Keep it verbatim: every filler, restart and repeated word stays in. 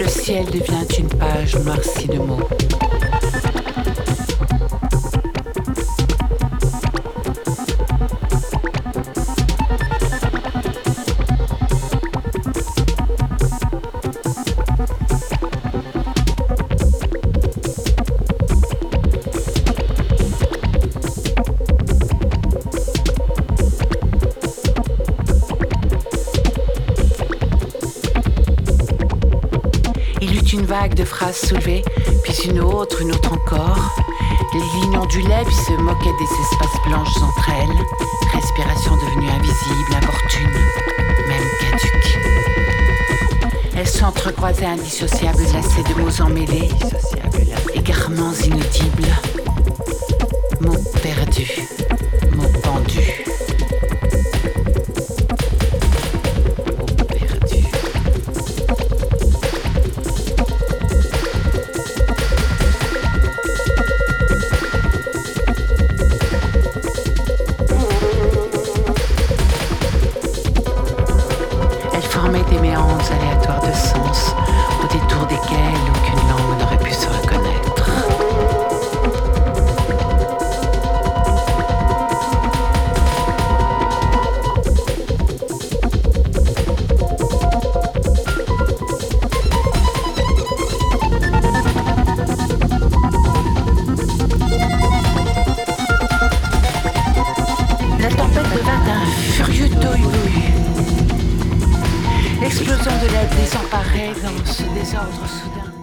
Le ciel devient une page noircie de mots. Une vague de phrases soulevées, puis une autre, une autre encore. Les lignes ondulaient, puis se moquaient des espaces blanches entre elles. Respiration devenue invisible, importune, même caduque. Elles s'entrecroisaient indissociables, lacets de mots emmêlés, égarements inaudibles, mots perdus, mots pendus. Des méandres aléatoires de sens, au détour desquels aucune langue n'aurait pu se reconnaître. La tempête devint un furieux tohu-bohu. L'explosion de l'aide désemparée dans ce désordre soudain.